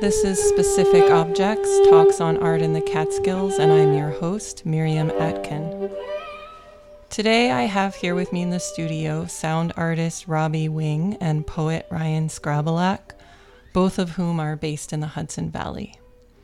This is Specific Objects, Talks on Art in the Catskills, and I'm your host, Miriam Atkin. Today I have here with me in the studio sound artist Robbie Wing and poet Ryan Skrabelak, both of whom are based in the Hudson Valley.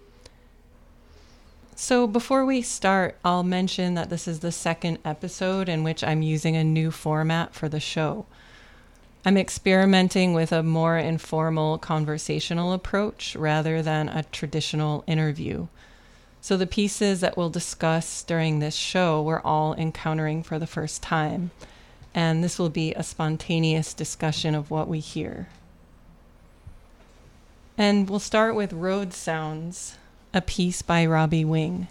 So before we start, I'll mention that this is the second episode in which I'm using a new format for the show. I'm experimenting with a more informal conversational approach rather than a traditional interview. So the pieces that we'll discuss during this show we're all encountering for the first time, and this will be a spontaneous discussion of what we hear. And we'll start with Road Sounds, a piece by Robbie Wing.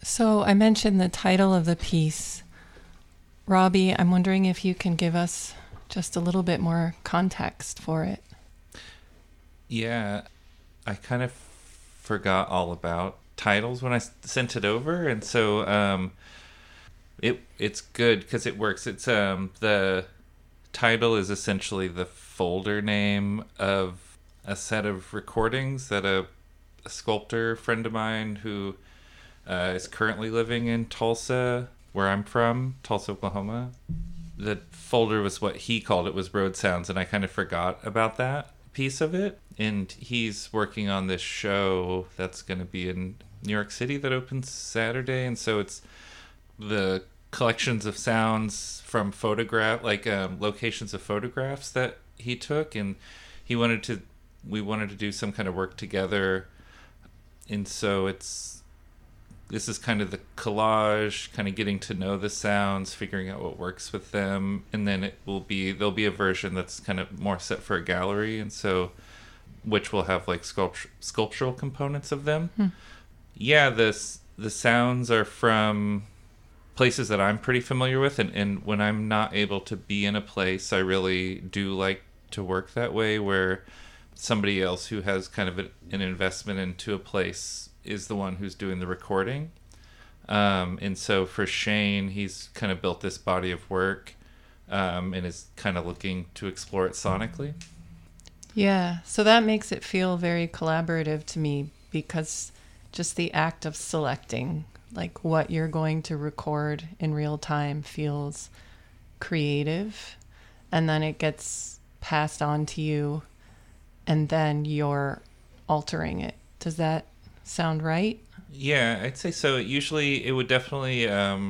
So I mentioned the title of the piece. Robbie, I'm wondering if you can give us just a little bit more context for it. Yeah, I kind of forgot all about titles when I sent it over, and so it's good because it works. It's the title is essentially the folder name of a set of recordings that a sculptor friend of mine who is currently living in Tulsa, where I'm from, Tulsa, Oklahoma. The folder was what he called it, was Road Sounds, and I kind of forgot about that piece of it. And he's working on this show that's going to be in New York City that opens Saturday, and so it's the collections of sounds from locations of photographs that he took, and he wanted to we wanted to do some kind of work together, and so this is kind of the collage, kind of getting to know the sounds, figuring out what works with them, and then there'll be a version that's kind of more set for a gallery, and so which will have like sculptural components of them. Yeah, the sounds are from places that I'm pretty familiar with, and when I'm not able to be in a place, I really do like to work that way, where somebody else who has kind of an investment into a place is the one who's doing the recording. And so for Shane, he's kind of built this body of work, and is kind of looking to explore it sonically. Yeah, so that makes it feel very collaborative to me, because just the act of selecting like what you're going to record in real time feels creative, and then it gets passed on to you, and then you're altering it. Does that sound right? Yeah, I'd say so. It would definitely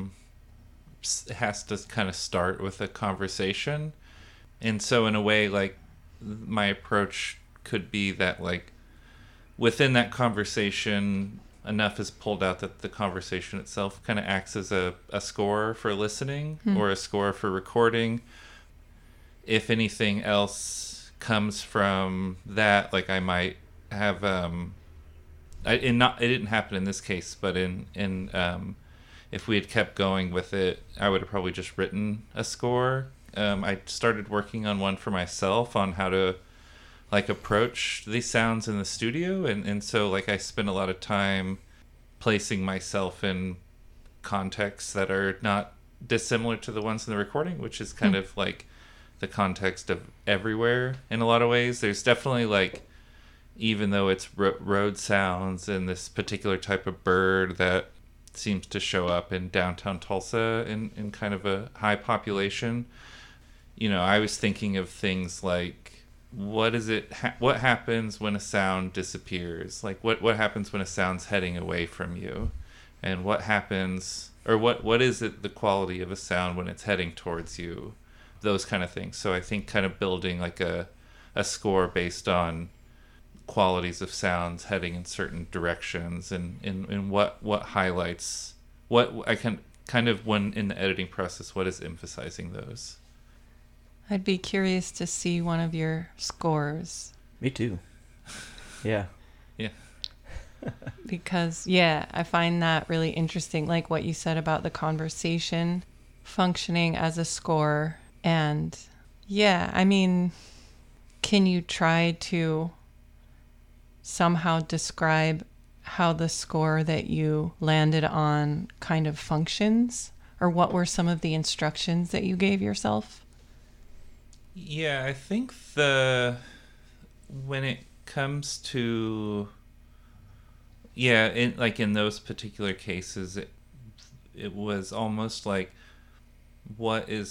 has to kind of start with a conversation, and so in a way, like my approach could be that like within that conversation, enough is pulled out that the conversation itself kind of acts as a score for listening or a score for recording. If anything else comes from that, like I might have it didn't happen in this case, but in if we had kept going with it, I would have probably just written a score. I started working on one for myself on how to like approach these sounds in the studio, and so like I spent a lot of time placing myself in contexts that are not dissimilar to the ones in the recording, which is kind of like the context of everywhere in a lot of ways. There's definitely like, even though it's road sounds and this particular type of bird that seems to show up in downtown Tulsa in kind of a high population, I was thinking of things like, what happens when a sound disappears? Like what happens when a sound's heading away from you? And what happens, or what is it, the quality of a sound when it's heading towards you? Those kind of things. So I think kind of building like a score based on qualities of sounds heading in certain directions, and what highlights, what I can kind of, when in the editing process, what is emphasizing those. I'd be curious to see one of your scores. Me too. Yeah. Yeah. Because, yeah, I find that really interesting. Like what you said about the conversation functioning as a score. And yeah, I mean, can you try to somehow describe how the score that you landed on kind of functions? Or what were some of the instructions that you gave yourself? Yeah, I think when it comes to, yeah, in those particular cases, it was almost like, what is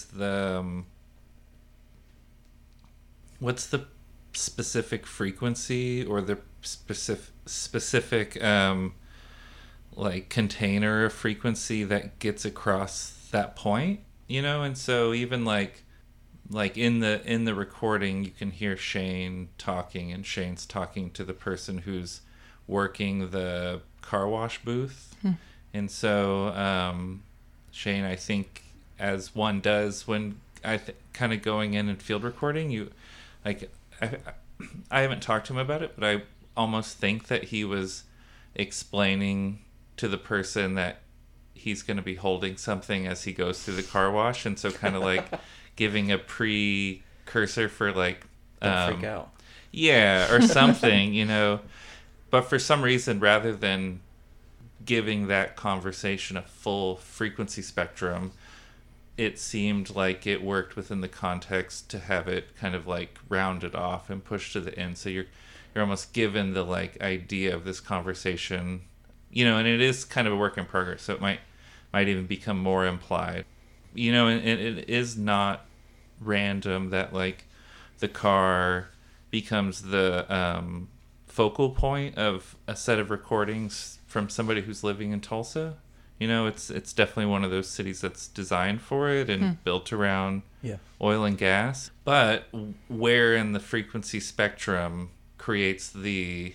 what's the specific frequency or the specific like container of frequency that gets across that point, and so even like in the recording, you can hear Shane talking, and Shane's talking to the person who's working the car wash booth. And so Shane, I think, as one does when kind of going in and field recording, you like I haven't talked to him about it, but I almost think that he was explaining to the person that he's going to be holding something as he goes through the car wash, and so kind of like giving a precursor for like Don't freak out. yeah, or something, you know. But for some reason, rather than giving that conversation a full frequency spectrum, it seemed like it worked within the context to have it kind of like rounded off and pushed to the end. So you're almost given the like idea of this conversation, you know, and it is kind of a work in progress. So it might even become more implied, you know, and it is not random that like the car becomes the focal point of a set of recordings from somebody who's living in Tulsa. You know, it's definitely one of those cities that's designed for it and built around oil and gas. But where in the frequency spectrum creates the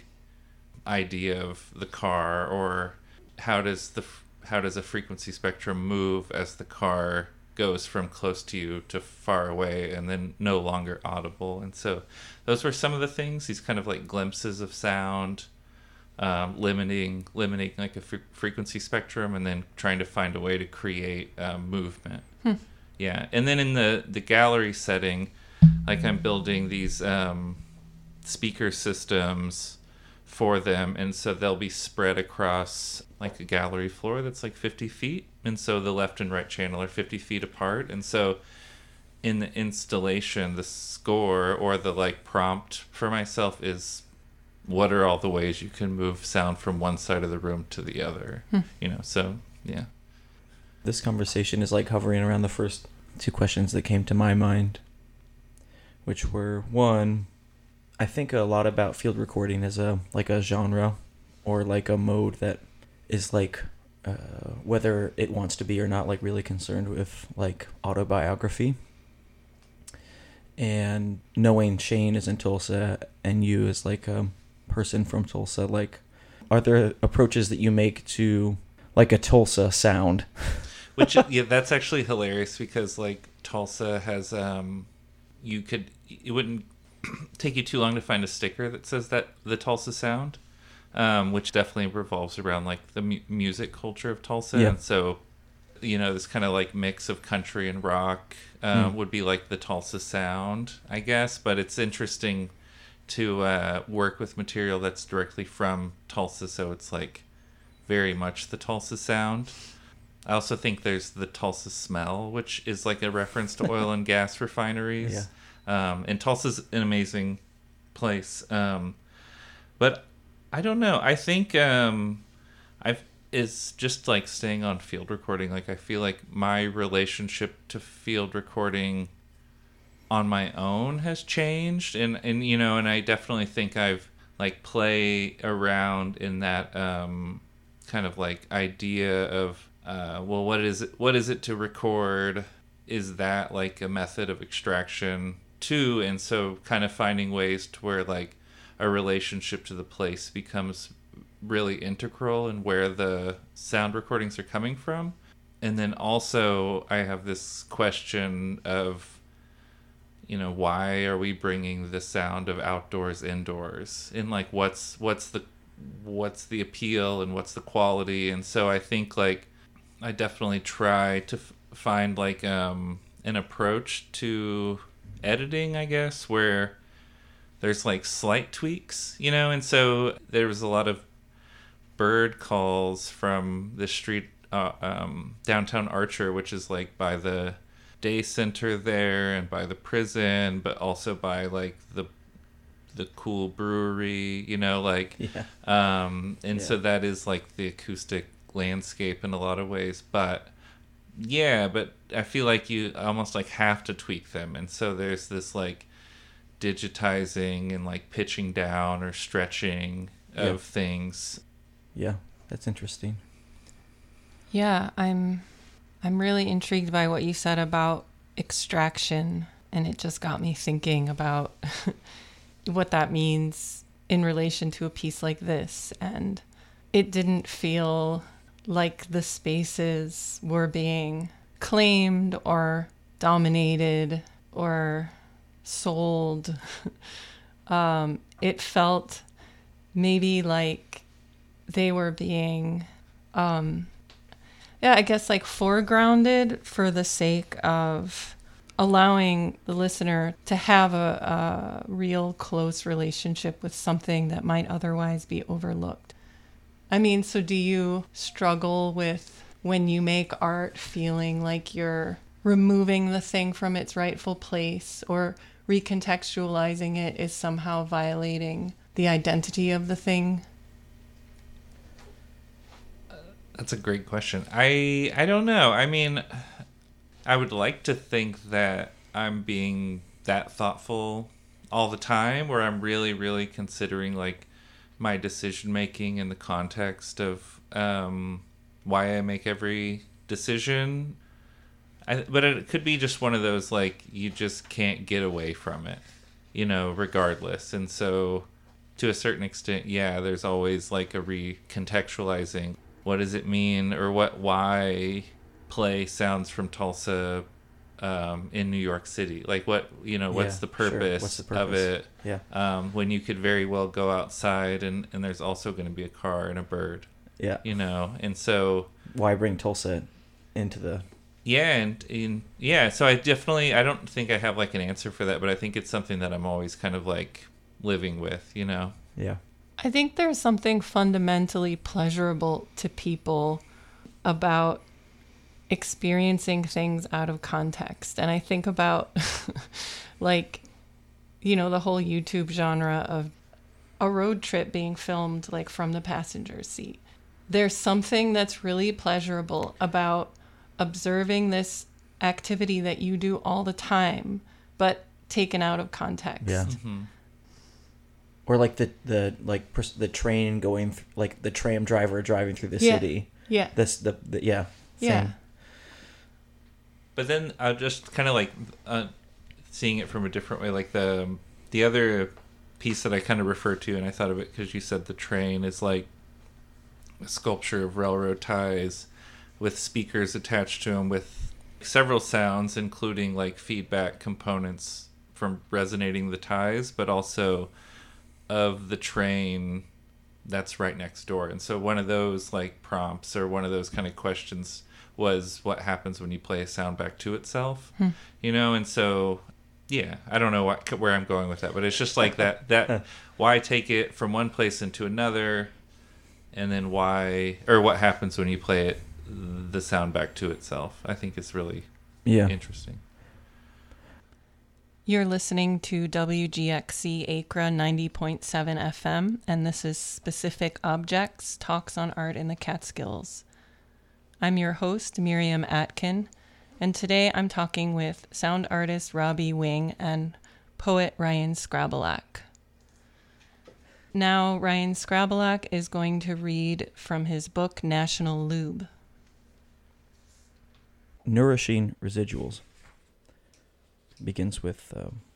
idea of the car, or how does a frequency spectrum move as the car goes from close to you to far away and then no longer audible? And so those were some of the things, these kind of like glimpses of sound, limiting like a frequency spectrum, and then trying to find a way to create movement. Yeah. And then in the gallery setting, like I'm building these speaker systems for them, and so they'll be spread across like a gallery floor that's like 50 feet, and so the left and right channel are 50 feet apart. And so in the installation, the score or the like prompt for myself is, what are all the ways you can move sound from one side of the room to the other? You know, so yeah. This conversation is like hovering around the first two questions that came to my mind, which were, one, I think a lot about field recording as a genre or like a mode that is like whether it wants to be or not, like really concerned with like autobiography. And knowing Shane is in Tulsa and you as like a person from Tulsa, like, are there approaches that you make to like a Tulsa sound? Which, yeah, that's actually hilarious because like Tulsa has it wouldn't take you too long to find a sticker that says that the Tulsa sound, which definitely revolves around like the music culture of Tulsa. Yeah. And so, you know, this kind of like mix of country and rock would be like the Tulsa sound, I guess. But it's interesting to work with material that's directly from Tulsa, so it's like very much the Tulsa sound. I also think there's the Tulsa smell, which is like a reference to oil and gas refineries. And Tulsa's an amazing place. But I don't know. I think it's just like staying on field recording. Like I feel like my relationship to field recording on my own has changed, and you know, and I definitely think I've like play around in that kind of like idea of well, what is it to record? Is that like a method of extraction too? And so kind of finding ways to where like a relationship to the place becomes really integral in where the sound recordings are coming from. And then also I have this question of, you know, why are we bringing the sound of outdoors indoors, and like what's the appeal and what's the quality? And so I think like I definitely try to find like an approach to editing, I guess, where there's like slight tweaks, you know. And so there was a lot of bird calls from the street downtown Archer, which is like by the day center there and by the prison, but also by like the cool brewery, you know, like so that is like the acoustic landscape in a lot of ways. But I feel like you almost like have to tweak them, and so there's this like digitizing and like pitching down or stretching of things. Yeah, that's interesting. Yeah, I'm really intrigued by what you said about extraction, and it just got me thinking about what that means in relation to a piece like this. And it didn't feel like the spaces were being claimed or dominated or sold. It felt maybe like they were being Yeah, I guess like foregrounded for the sake of allowing the listener to have a real close relationship with something that might otherwise be overlooked. I mean, so do you struggle with when you make art feeling like you're removing the thing from its rightful place, or recontextualizing it is somehow violating the identity of the thing? That's a great question. I don't know. I mean, I would like to think that I'm being that thoughtful all the time, where I'm really, really considering like my decision making in the context of why I make every decision. But it could be just one of those like you just can't get away from it, regardless. And so, to a certain extent, yeah, there's always like a recontextualizing. What does it mean, or why play sounds from Tulsa in New York City? Like what's the purpose, What's the purpose of it? Yeah. When you could very well go outside and there's also going to be a car and a bird. Yeah. And so Why bring Tulsa into the... Yeah, and so I don't think I have like an answer for that, but I think it's something that I'm always kind of like living with, Yeah. I think there's something fundamentally pleasurable to people about experiencing things out of context. And I think about like, the whole YouTube genre of a road trip being filmed like from the passenger seat. There's something that's really pleasurable about observing this activity that you do all the time, but taken out of context. Yeah. Mm-hmm. Or like the train going like the tram driver driving through the city. Yeah. Yeah. Yeah. Same. But then I just kind of like seeing it from a different way. Like the other piece that I kind of refer to, and I thought of it because you said the train is like a sculpture of railroad ties with speakers attached to them with several sounds, including like feedback components from resonating the ties, but also of the train that's right next door. And so one of those like prompts or one of those kind of questions was what happens when you play a sound back to itself, and so yeah, I don't know where I'm going with that, but it's just like that why take it from one place into another, and then what happens when you play it the sound back to itself, I think is really interesting. You're listening to WGXC Acra 90.7 FM, and this is Specific Objects, Talks on Art in the Catskills. I'm your host, Miriam Atkin, and today I'm talking with sound artist Robbie Wing and poet Ryan Scrabelak. Now, Ryan Scrabelak is going to read from his book, National Lube. Nourishing Residuals begins with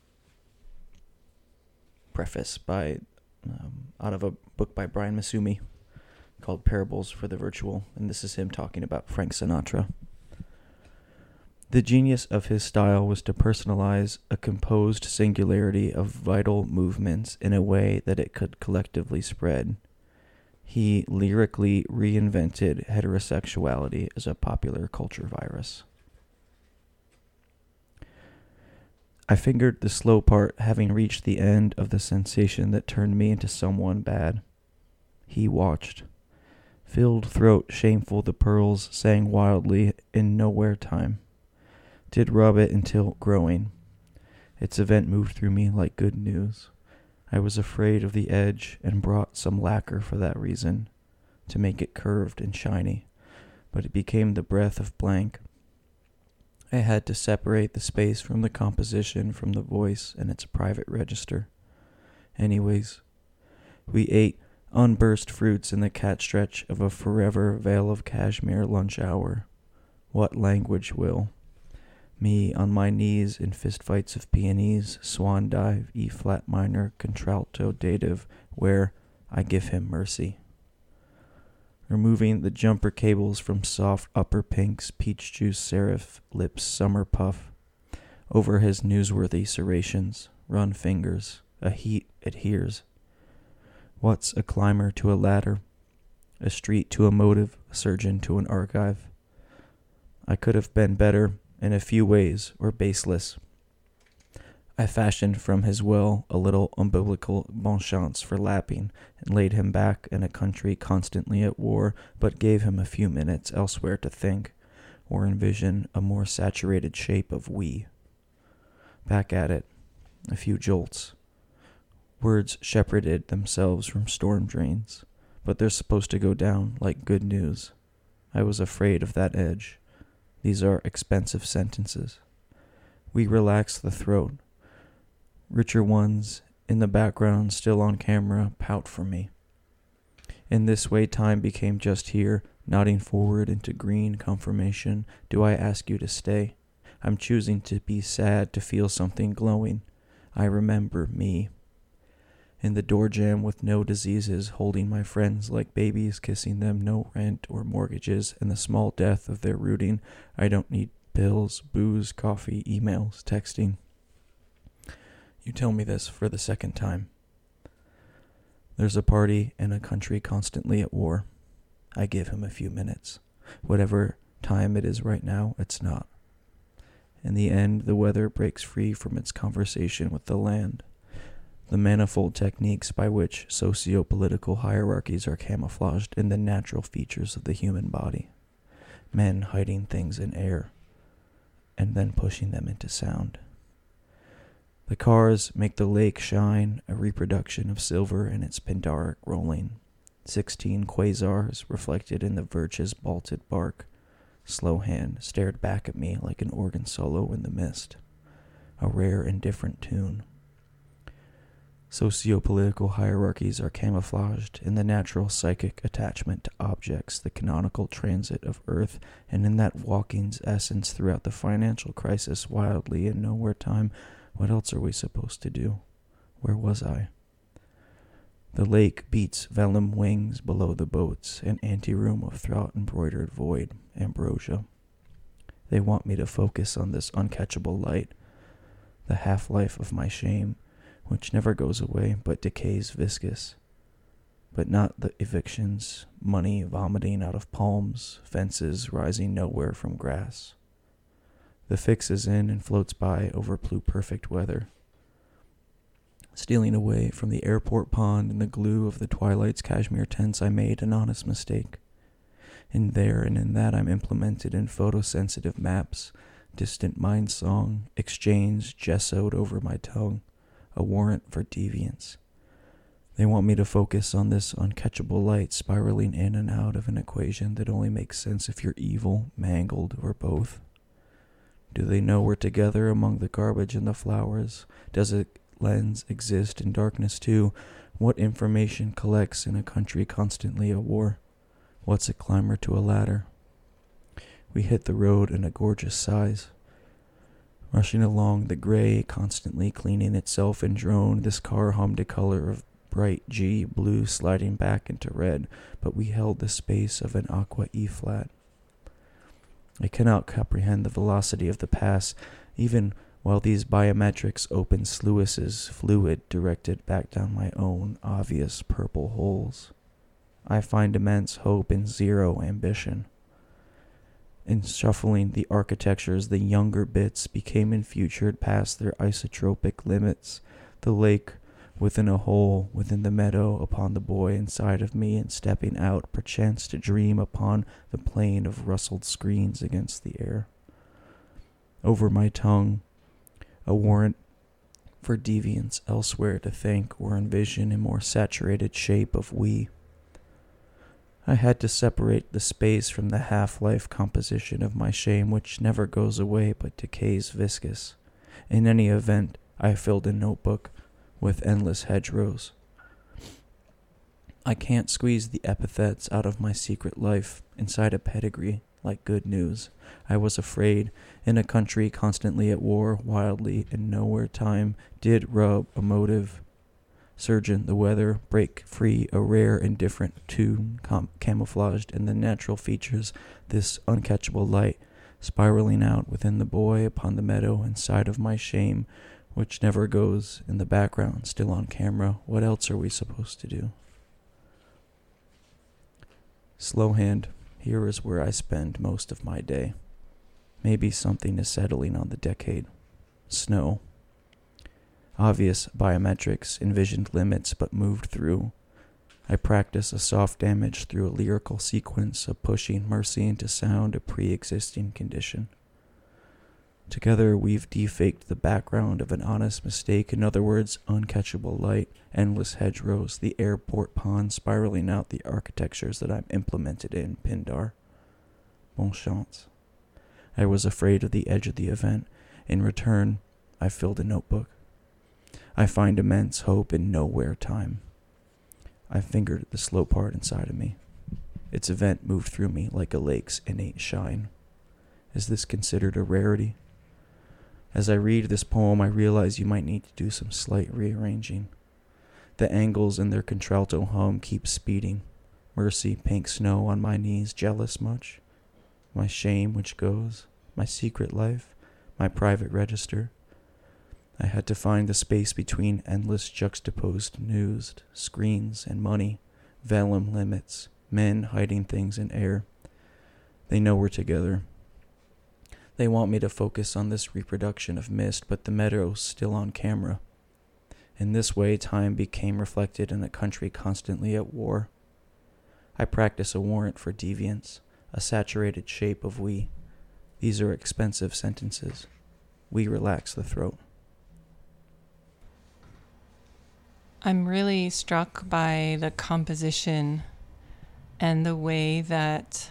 preface by out of a book by Brian Masumi called Parables for the Virtual, and this is him talking about Frank Sinatra. The genius of his style was to personalize a composed singularity of vital movements in a way that it could collectively spread. He lyrically reinvented heterosexuality as a popular culture virus. I fingered the slow part, having reached the end of the sensation that turned me into someone bad. He watched. Filled throat, shameful, the pearls sang wildly in nowhere time. Did rub it until growing. Its event moved through me like good news. I was afraid of the edge and brought some lacquer for that reason, to make it curved and shiny, but it became the breath of blank. I had to separate the space from the composition, from the voice and its private register. Anyways, we ate unburst fruits in the cat stretch of a forever veil of cashmere lunch hour. What language will? Me on my knees in fistfights of peonies, swan dive, E-flat minor, contralto dative, where I give him mercy. Removing the jumper cables from soft upper pinks, peach juice serif, lips summer puff. Over his newsworthy serrations, run fingers, a heat adheres. What's a climber to a ladder? A street to a motive, a surgeon to an archive. I could have been better in a few ways, or baseless. I fashioned from his will a little umbilical bonchance for lapping, and laid him back in a country constantly at war, but gave him a few minutes elsewhere to think, or envision a more saturated shape of we. Back at it, a few jolts. Words shepherded themselves from storm drains, but they're supposed to go down like good news. I was afraid of that edge. These are expensive sentences. We relax the throat. Richer ones in the background, still on camera, pout for me. In this way, time became just here, nodding forward into green confirmation. Do I ask you to stay? I'm choosing to be sad, to feel something glowing. I remember me. In the door jamb with no diseases, holding my friends like babies, kissing them, no rent or mortgages, and the small death of their rooting. I don't need pills, booze, coffee, emails, texting. You tell me this for the second time. There's a party in a country constantly at war. I give him a few minutes. Whatever time it is right now, it's not. In the end, the weather breaks free from its conversation with the land. The manifold techniques by which socio-political hierarchies are camouflaged in the natural features of the human body. Men hiding things in air, and then pushing them into sound. The cars make the lake shine, a reproduction of silver in its Pindaric rolling. 16 quasars reflected in the Virch's bolted bark. Slow hand stared back at me like an organ solo in the mist. A rare and different tune. Socio-political hierarchies are camouflaged in the natural psychic attachment to objects, the canonical transit of Earth, and in that walking's essence throughout the financial crisis, wildly in nowhere time. What else are we supposed to do? Where was I? The lake beats vellum wings below the boats, an anteroom of throat-embroidered void, ambrosia. They want me to focus on this uncatchable light, the half-life of my shame, which never goes away but decays viscous. But not the evictions, money vomiting out of palms, fences rising nowhere from grass. The fix is in and floats by over blue-perfect weather. Stealing away from the airport pond in the glue of the Twilight's cashmere tents, I made an honest mistake. In there and in that I'm implemented in photosensitive maps, distant mind song, exchange gessoed over my tongue, a warrant for deviance. They want me to focus on this uncatchable light spiraling in and out of an equation that only makes sense if you're evil, mangled, or both. Do they know we're together among the garbage and the flowers? Does a lens exist in darkness too? What information collects in a country constantly at war? What's a climber to a ladder? We hit the road in a gorgeous size. Rushing along the gray, constantly cleaning itself in drone, this car hummed a color of bright G blue sliding back into red, but we held the space of an aqua E-flat. I cannot comprehend the velocity of the pass, even while these biometrics open sluices, fluid directed back down my own obvious purple holes. I find immense hope in zero ambition. In shuffling the architectures, the younger bits became infutured past their isotropic limits, the lake within a hole within the meadow upon the boy inside of me, and stepping out perchance to dream upon the plane of rustled screens against the air. Over my tongue, a warrant for deviance elsewhere to think or envision a more saturated shape of we. I had to separate the space from the half-life composition of my shame, which never goes away but decays viscous. In any event, I filled a notebook with endless hedgerows. I can't squeeze the epithets out of my secret life inside a pedigree like good news. I was afraid, in a country constantly at war, wildly in nowhere time, did rub a motive. Surgeon, the weather, break free, a rare and different tune, camouflaged in the natural features, this uncatchable light, spiraling out within the boy upon the meadow inside of my shame, which never goes in the background, still on camera. What else are we supposed to do? Slow hand, here is where I spend most of my day. Maybe something is settling on the decade. Snow. Obvious biometrics, envisioned limits, but moved through. I practice a soft damage through a lyrical sequence of pushing mercy into sound, a pre-existing condition. Together we've defaked the background of an honest mistake, in other words, uncatchable light, endless hedgerows, the airport pond spiraling out the architectures that I'm implemented in Pindar. Bon chance. I was afraid of the edge of the event. In return, I filled a notebook. I find immense hope in nowhere time. I fingered the slow part inside of me. Its event moved through me like a lake's innate shine. Is this considered a rarity? As I read this poem, I realize you might need to do some slight rearranging. The angles in their contralto hum keep speeding. Mercy, pink snow on my knees, jealous much? My shame which goes, my secret life, my private register. I had to find the space between endless juxtaposed news, screens and money, vellum limits, men hiding things in air. They know we're together. They want me to focus on this reproduction of mist, but the meadow's still on camera. In this way, time became reflected in a country constantly at war. I practice a warrant for deviance, a saturated shape of we. These are expensive sentences. We relax the throat. I'm really struck by the composition and the way that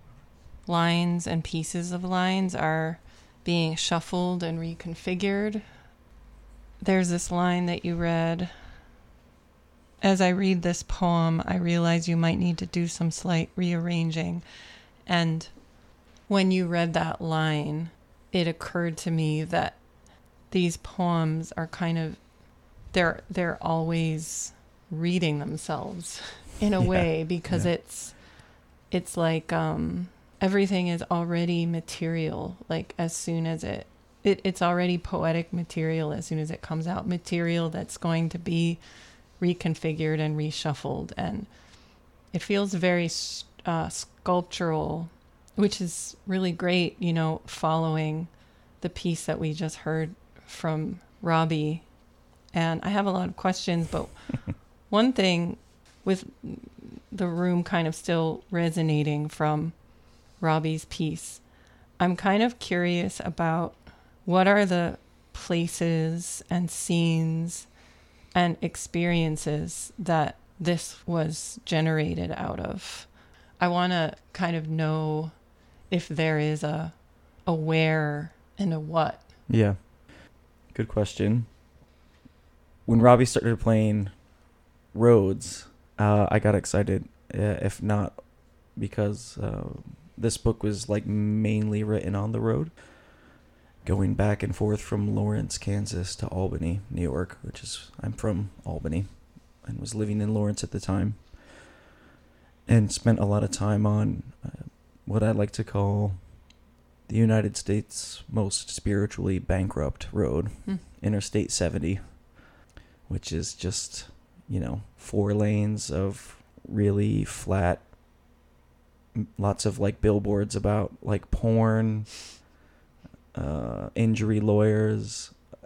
lines and pieces of lines are being shuffled and reconfigured. There's this line that you read. As I read this poem, I realize you might need to do some slight rearranging. And when you read that line, it occurred to me that these poems are kind of, they're always reading themselves in a way, because it's like everything is already material. Like as soon as it's already poetic material as soon as it comes out, material that's going to be reconfigured and reshuffled, and it feels very sculptural, which is really great, following the piece that we just heard from Robbie. And I have a lot of questions, but one thing with the room kind of still resonating from Robbie's piece, I'm kind of curious about what are the places and scenes and experiences that this was generated out of. I want to kind of know if there is a where and a what. Yeah. Good question. When Robbie started playing Roads, I got excited, if not because this book was like mainly written on the road, going back and forth from Lawrence, Kansas to Albany, New York, I'm from Albany and was living in Lawrence at the time, and spent a lot of time on what I like to call the United States' most spiritually bankrupt road, Interstate 70, which is just, 4 lanes of really flat, lots of like billboards about like porn, injury lawyers,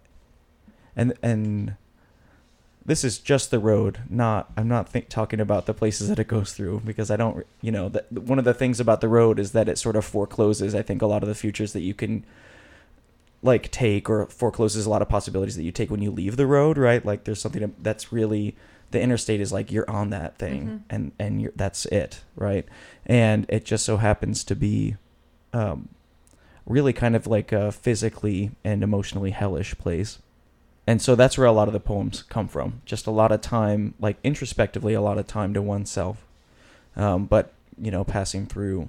and this is just the road. I'm not talking about the places that it goes through, because I don't, one of the things about the road is that it sort of forecloses, I think, a lot of the futures that you can like take, or forecloses a lot of possibilities that you take when you leave the road, right? Like there's something that's really, the interstate is like you're on that thing, and that's it, right? And it just so happens to be really kind of like a physically and emotionally hellish place. And so that's where a lot of the poems come from. Just a lot of time, like introspectively, a lot of time to oneself. But, passing through,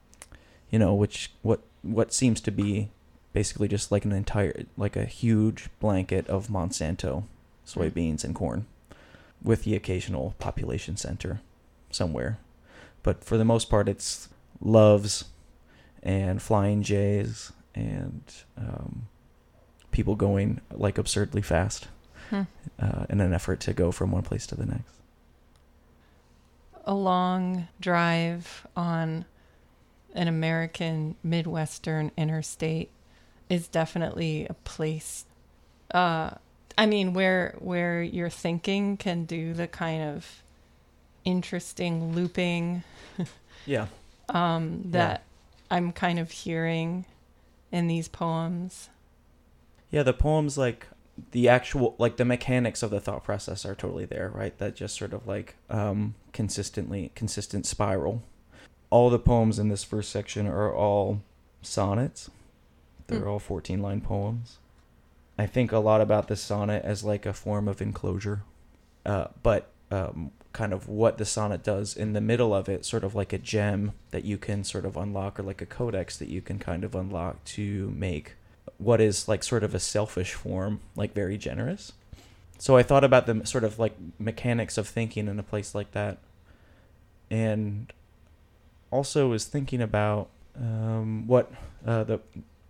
what seems to be basically just like a huge blanket of Monsanto soybeans and corn, with the occasional population center somewhere. But for the most part, it's loves and flying jays and people going like absurdly fast in an effort to go from one place to the next. A long drive on an American Midwestern interstate is definitely a place. I mean, where your thinking can do the kind of interesting looping Yeah. that I'm kind of hearing in these poems. Yeah, the poems, like the actual, like the mechanics of the thought process are totally there, right? That just sort of like consistent spiral. All the poems in this first section are all sonnets. They're all 14-line poems. I think a lot about the sonnet as like a form of enclosure, but kind of what the sonnet does in the middle of it, sort of like a gem that you can sort of unlock, or like a codex that you can kind of unlock to make what is like sort of a selfish form, like very generous. So I thought about the sort of like mechanics of thinking in a place like that, and also was thinking about what the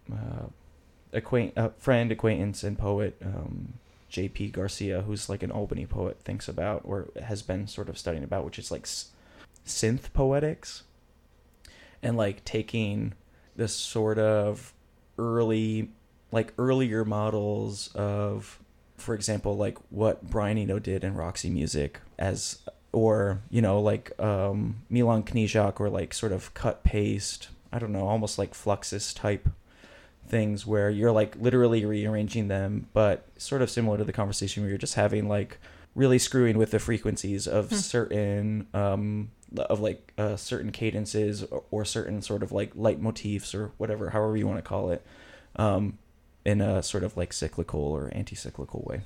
friend, acquaintance, and poet J.P. Garcia, who's like an Albany poet, thinks about or has been sort of studying about, which is like synth poetics, and like taking this sort of earlier models of, for example, like what Brian Eno did in Roxy Music, as, or, you know, like Milan Knižák, or like sort of cut paste, I don't know, almost like Fluxus type things where you're like literally rearranging them, but sort of similar to the conversation where you're just having like really screwing with the frequencies of certain certain cadences, or certain sort of like leitmotifs, or whatever, however you want to call it, in a sort of like cyclical or anti-cyclical way.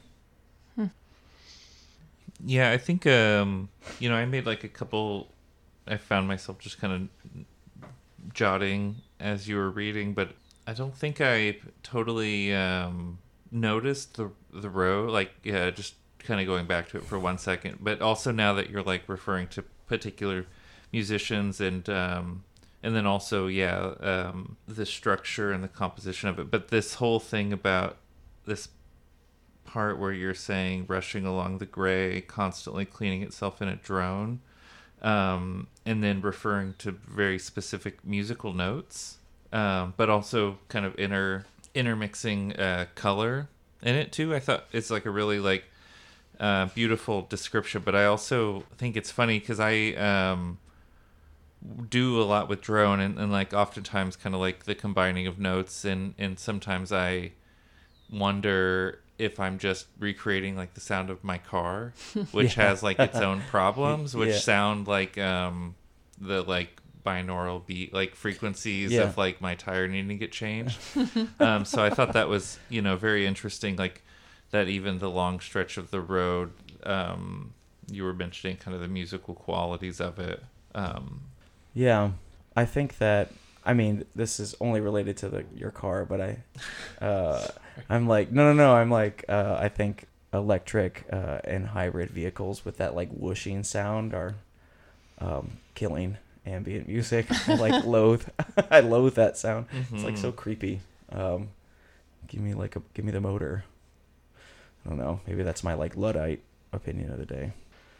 Yeah, I think I made like a couple. I found myself just kind of jotting as you were reading, but I don't think I totally noticed the row. Like, yeah, just kind of going back to it for 1 second. But also now that you're like referring to particular musicians, and then also the structure and the composition of it. But this whole thing about this part where you're saying rushing along the gray, constantly cleaning itself in a drone, and then referring to very specific musical notes. But also kind of intermixing color in it too. I thought it's like a really like beautiful description. But I also think it's funny because I do a lot with drone, and like oftentimes kind of like the combining of notes, and sometimes I wonder if I'm just recreating like the sound of my car, which has like its own problems, which sound like the like binaural beat, like frequencies of like my tire needing to get changed. So I thought that was, very interesting, like that even the long stretch of the road, you were mentioning kind of the musical qualities of it. Yeah, I think that, I mean, this is only related to your car, but I'm like, no, I'm like, I think electric and hybrid vehicles with that like whooshing sound are killing ambient music. I like I loathe that sound. Mm-hmm. It's like so creepy. Give me the motor. I don't know. Maybe that's my like Luddite opinion of the day.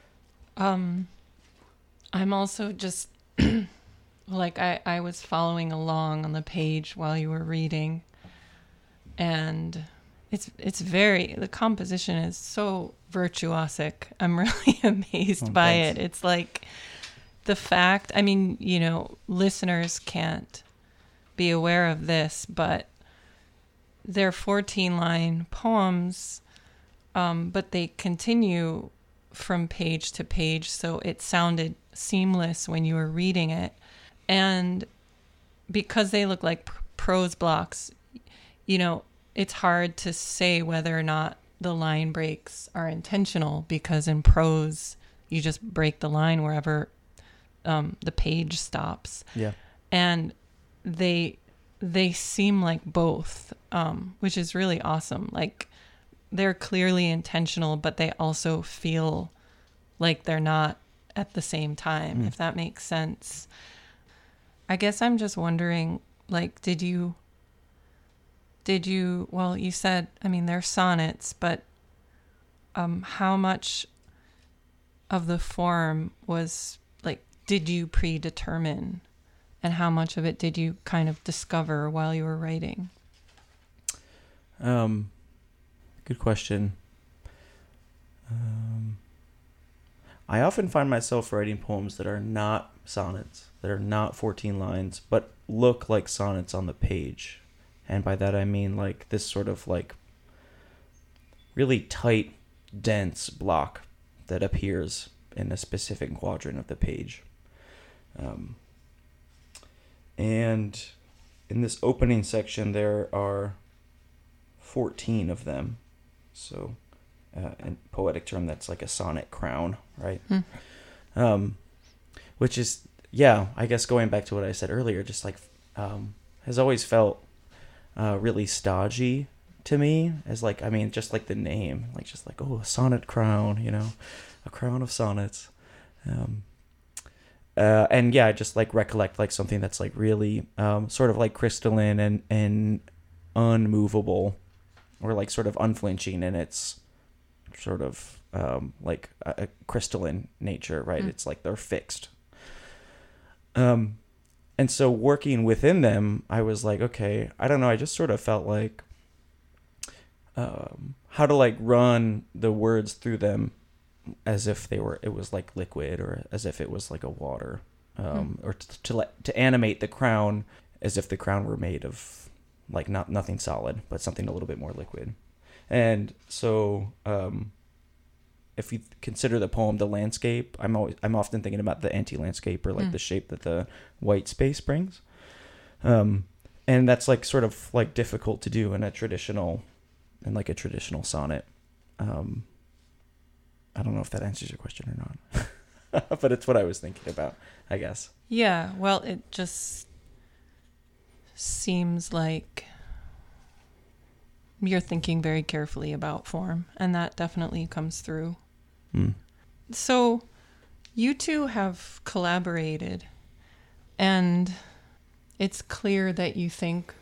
I'm also just like I was following along on the page while you were reading, and it's very, the composition is so virtuosic. I'm really amazed by it. It's like the fact, I mean, listeners can't be aware of this, but they're 14-line poems, but they continue from page to page, so it sounded seamless when you were reading it. And because they look like prose blocks, it's hard to say whether or not the line breaks are intentional, because in prose, you just break the line wherever the page stops. Yeah. And they seem like both, which is really awesome. Like, they're clearly intentional, but they also feel like they're not at the same time, if that makes sense. I guess I'm just wondering, like, did you, well, you said, I mean, they're sonnets, but how much of the form was, like, did you predetermine and how much of it did you kind of discover while you were writing? Good question. I often find myself writing poems that are not sonnets, that are not 14 lines, but look like sonnets on the page. And by that I mean like this sort of like really tight, dense block that appears in a specific quadrant of the page. And in this opening section, there are 14 of them. So, in poetic term, that's like a sonnet crown, right? Which is, yeah, I guess going back to what I said earlier, just like has always felt really stodgy to me, as like, I mean, just like the name, like just like, oh, a sonnet crown, you know, a crown of sonnets. And yeah, I just like recollect like something that's like really sort of like crystalline and unmovable, or like sort of unflinching in its sort of like a crystalline nature, right? It's like they're fixed. And so working within them, I was like, okay, I don't know, I just sort of felt like how to like run the words through them as if it was like liquid, or as if it was like a water, or to animate the crown as if the crown were made of like nothing solid, but something a little bit more liquid. And so if you consider the poem the landscape, I'm often thinking about the anti-landscape, or like the shape that the white space brings. And that's like sort of like difficult to do in a traditional sonnet. I don't know if that answers your question or not, but it's what I was thinking about, I guess. Yeah, well, it just seems like you're thinking very carefully about form, and that definitely comes through. So you two have collaborated, and it's clear that you think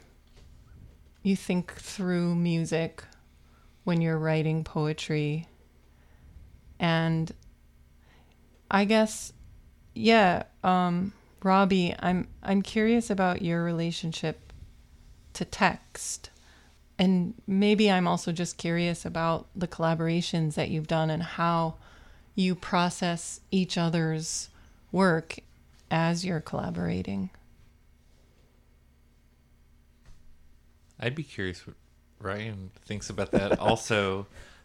through music when you're writing poetry. And I guess, yeah, Robbie, I'm curious about your relationship to text. And maybe I'm also just curious about the collaborations that you've done and how you process each other's work as you're collaborating. I'd be curious what Ryan thinks about that. Also,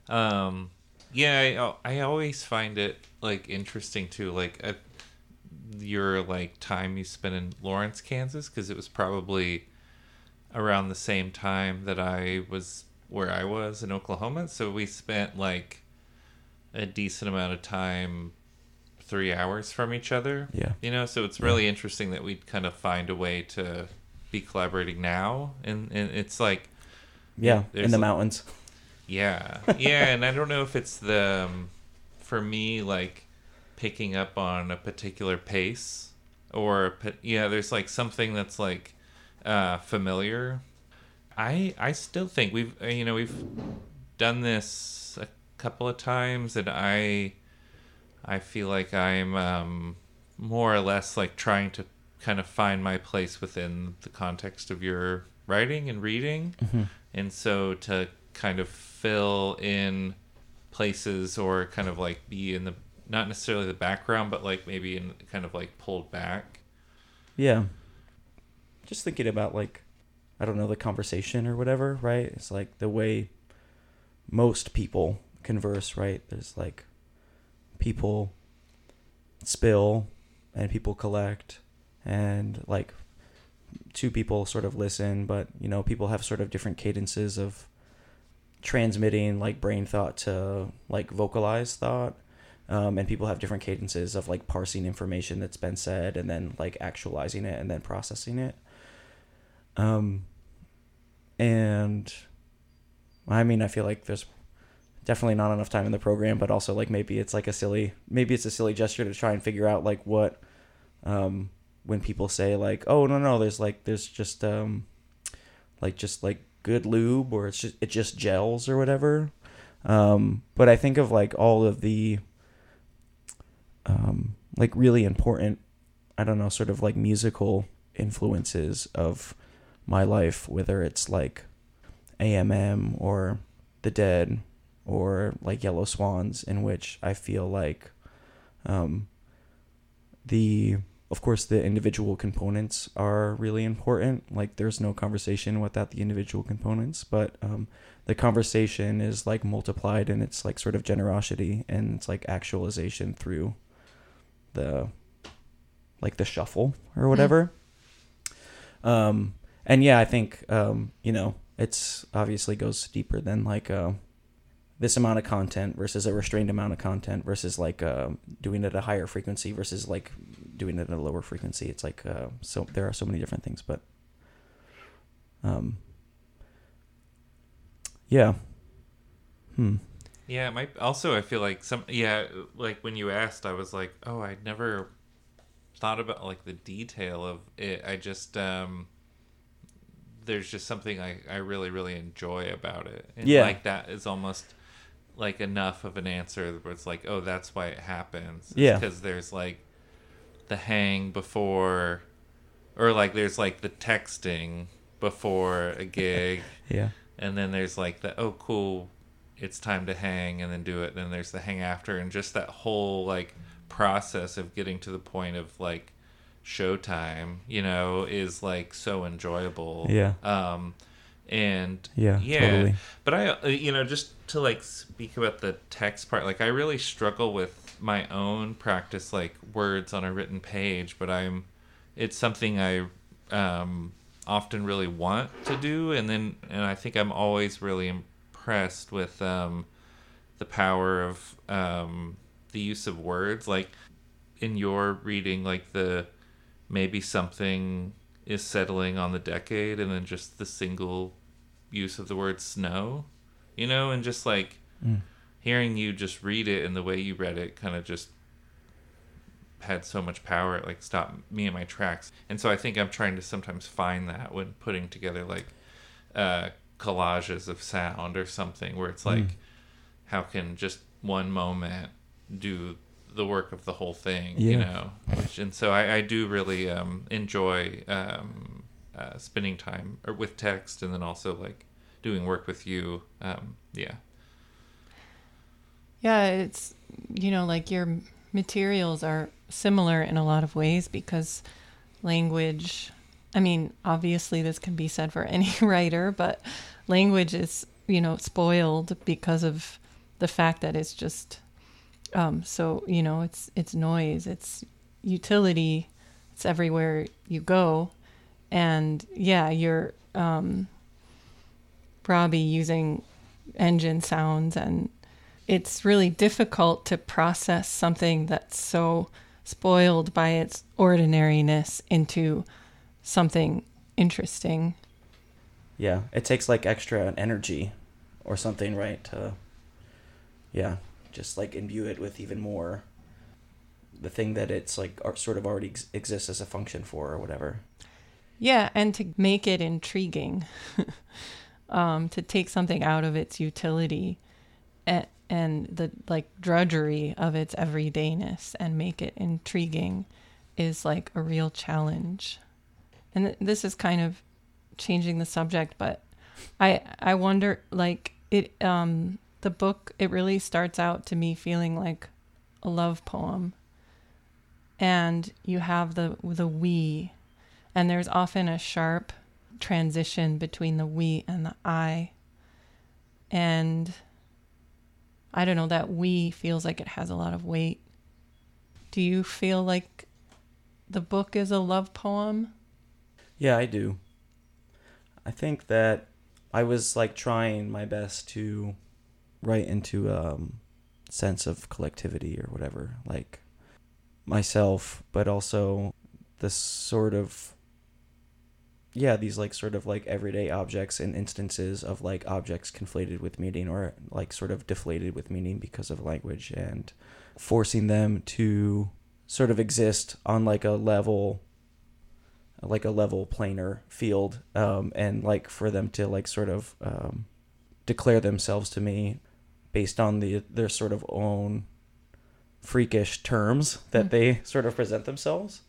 yeah, I always find it like interesting too, like your like time you spent in Lawrence, Kansas, because it was probably around the same time that I was where I was in Oklahoma. So we spent like a decent amount of time, 3 hours from each other. Yeah. You know, so it's really interesting that we'd kind of find a way to be collaborating now. And it's like, yeah, in the mountains. Yeah. Yeah. And I don't know if it's for me, like picking up on a particular pace, or, there's like something that's like, familiar. I still think we've done this a couple of times, and I feel like I'm more or less like trying to kind of find my place within the context of your writing and reading. And so to kind of fill in places, or kind of like be in the, not necessarily the background, but like maybe in kind of like pulled back. Yeah. Just thinking about like, I don't know, the conversation or whatever, right? It's like the way most people converse, right? There's like people spill and people collect, and like two people sort of listen, but you know, people have sort of different cadences of transmitting like brain thought to like vocalized thought. And people have different cadences of like parsing information that's been said, and then like actualizing it and then processing it. And I mean, I feel like there's definitely not enough time in the program, but also like maybe it's a silly gesture to try and figure out like what, when people say like, oh no, there's just good lube, or it just gels or whatever. But I think of like all of the, like really important, I don't know, sort of like musical influences of my life, whether it's like AMM or The Dead or like Yellow Swans, in which I feel like of course the individual components are really important. Like there's no conversation without the individual components, but the conversation is like multiplied, and it's like sort of generosity, and it's like actualization through the like the shuffle or whatever. And yeah, I think it's obviously goes deeper than like this amount of content versus a restrained amount of content versus like doing it at a higher frequency versus like doing it at a lower frequency. It's like so there are so many different things, but yeah. Yeah, it might also, I feel like like when you asked, I was like, oh, I'd never thought about like the detail of it. I just there's just something I really, really enjoy about it. And like that is almost like enough of an answer where it's like, oh, that's why it happens. Yeah. Because there's like the hang before, or like there's like the texting before a gig. Yeah. And then there's like the, oh, cool, it's time to hang, and then do it. Then there's the hang after, and just that whole like process of getting to the point of like showtime, is like so enjoyable. Yeah. And Totally. But I, just to like speak about the text part, like I really struggle with my own practice, like words on a written page, but it's something I often really want to do, and I think I'm always really impressed with the power of the use of words. Like in your reading, like maybe something is settling on the decade, and then just the single use of the word snow, and just like hearing you just read it and the way you read it kind of just had so much power. It like stopped me in my tracks. And so I think I'm trying to sometimes find that when putting together like collages of sound or something, where it's like how can just one moment do the work of the whole thing, and so I do really enjoy spending time with text, and then also like doing work with you. It's like your materials are similar in a lot of ways, because language, I mean, obviously this can be said for any writer, but language is spoiled because of the fact that it's just it's noise, it's utility, it's everywhere you go. And you're Robbie using engine sounds, and it's really difficult to process something that's so spoiled by its ordinariness into something interesting. Yeah, it takes like extra energy or something, right, to just like imbue it with even more the thing that it's like sort of already exists as a function for, or whatever. Yeah, and to make it intriguing, to take something out of its utility and the like drudgery of its everydayness and make it intriguing is like a real challenge. And this is kind of changing the subject, but I wonder, like it the book, it really starts out to me feeling like a love poem, and you have the we, and there's often a sharp transition between the we and the I, and I don't know, that we feels like it has a lot of weight. Do you feel like the book is a love poem? Yeah, I do. I think that I was like trying my best to write into sense of collectivity or whatever, like myself, but also this sort of these like sort of like everyday objects and instances of like objects conflated with meaning, or like sort of deflated with meaning because of language, and forcing them to sort of exist on like a level planar field, and like for them to like sort of declare themselves to me based on their sort of own freakish terms that they sort of present themselves.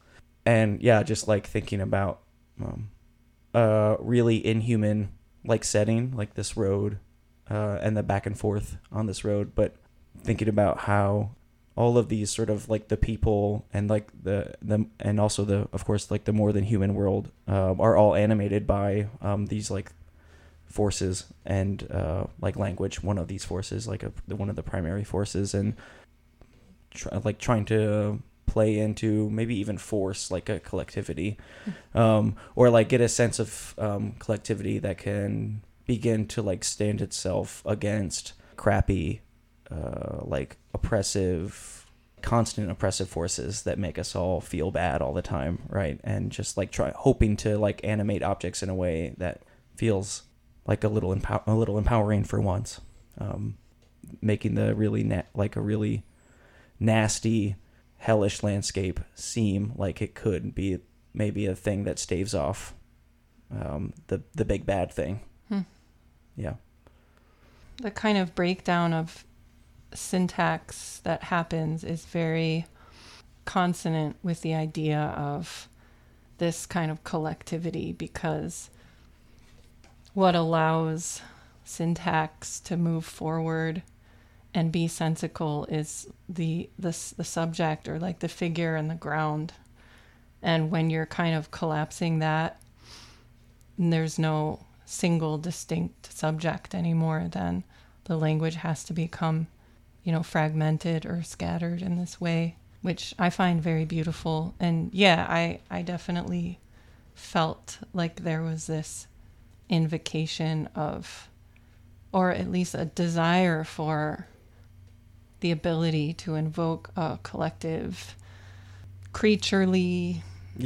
And yeah, just like thinking about really inhuman like setting, like this road, and the back and forth on this road, but thinking about how all of these sort of like the people and like the and also the, of course, like the more than human world are all animated by these like forces, and like language, one of these forces, like one of the primary forces, and trying to play into, maybe even force like a collectivity, or like get a sense of collectivity that can begin to like stand itself against crappy, like constant oppressive forces that make us all feel bad all the time, right? And just like hoping to like animate objects in a way that feels like a little empowering for once, making the really like a really nasty, hellish landscape seem like it could be maybe a thing that staves off the big bad thing. Yeah. The kind of breakdown of syntax that happens is very consonant with the idea of this kind of collectivity, because what allows syntax to move forward and be sensical is the subject, or like the figure and the ground. And when you're kind of collapsing that, and there's no single distinct subject anymore, then the language has to become, fragmented or scattered in this way, which I find very beautiful. And yeah, I definitely felt like there was this invocation of, or at least a desire for, the ability to invoke a collective creaturely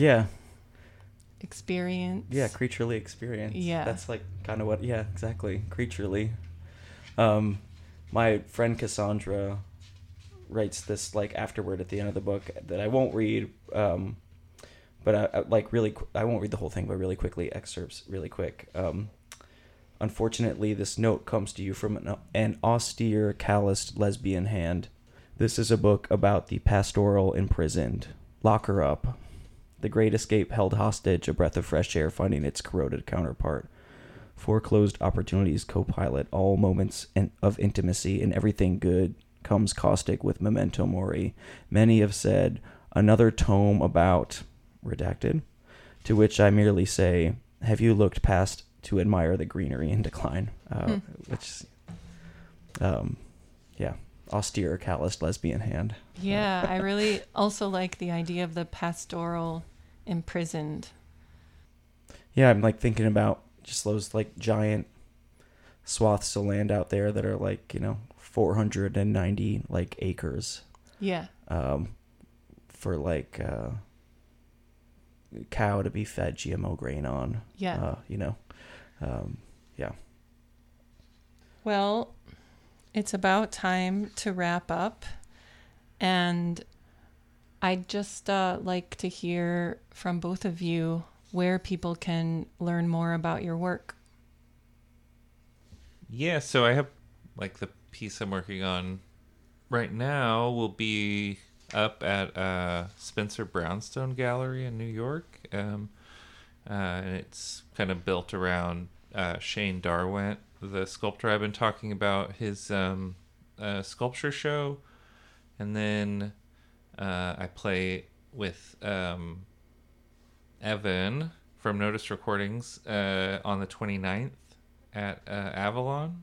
experience. Yeah, creaturely experience. Yeah. That's like kind of what, yeah, exactly. Creaturely. My friend Cassandra writes this like afterword at the end of the book that I won't read, but I won't read the whole thing, but really quickly, excerpts really quick. Unfortunately, this note comes to you from an austere, calloused lesbian hand. This is a book about the pastoral imprisoned. Lock her up. The great escape held hostage, a breath of fresh air finding its corroded counterpart. Foreclosed opportunities co-pilot all moments of intimacy, and everything good comes caustic with memento mori. Many have said, another tome about... redacted. To which I merely say, have you looked past to admire the greenery in decline? Which, yeah, austere, calloused lesbian hand. Yeah, I really also like the idea of the pastoral imprisoned. Yeah, I'm like thinking about just those like giant swaths of land out there that are like, 490 like acres. Yeah. For like cow to be fed GMO grain on. Yeah. Yeah. Well, it's about time to wrap up, and I'd just like to hear from both of you where people can learn more about your work. Yeah, so I have like the piece I'm working on right now will be up at Spencer Brownstone Gallery in New York. And it's kind of built around Shane Darwent, the sculptor I've been talking about, his sculpture show. And then I play with Evan from Notice Recordings on the 29th at Avalon.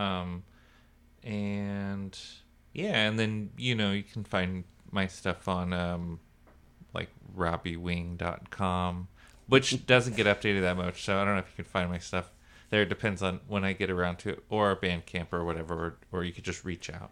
And yeah, and then, you can find my stuff on like robbiewing.com, which doesn't get updated that much, so I don't know if you can find my stuff there. It depends on when I get around to it, or Bandcamp or whatever, or you could just reach out.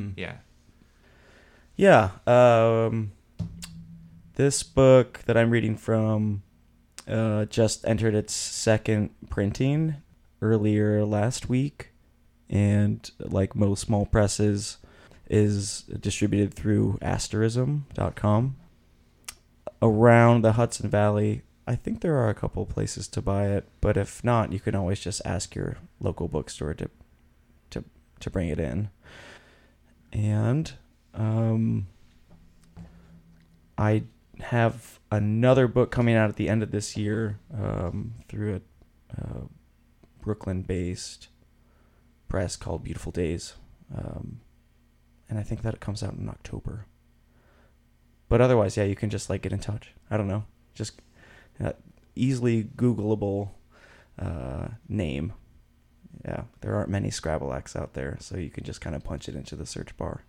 Yeah. This book that I'm reading from just entered its second printing earlier last week, and like most small presses, is distributed through asterism.com. Around the Hudson Valley, I think there are a couple places to buy it, but if not, you can always just ask your local bookstore to bring it in. And I have another book coming out at the end of this year through a Brooklyn-based press called Beautiful Days. And I think that it comes out in October. But otherwise, yeah, you can just like get in touch. I don't know. Just easily Googleable name. Yeah, there aren't many Scrabble-Acts out there, so you can just kind of punch it into the search bar.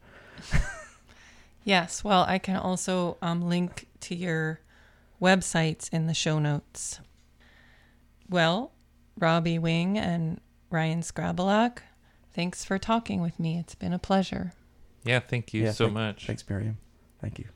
Yes, well, I can also link to your websites in the show notes. Well, Robbie Wing and Ryan Scrabble-Ack, thanks for talking with me. It's been a pleasure. Yeah, thank you so much. Thanks, Miriam. Thank you.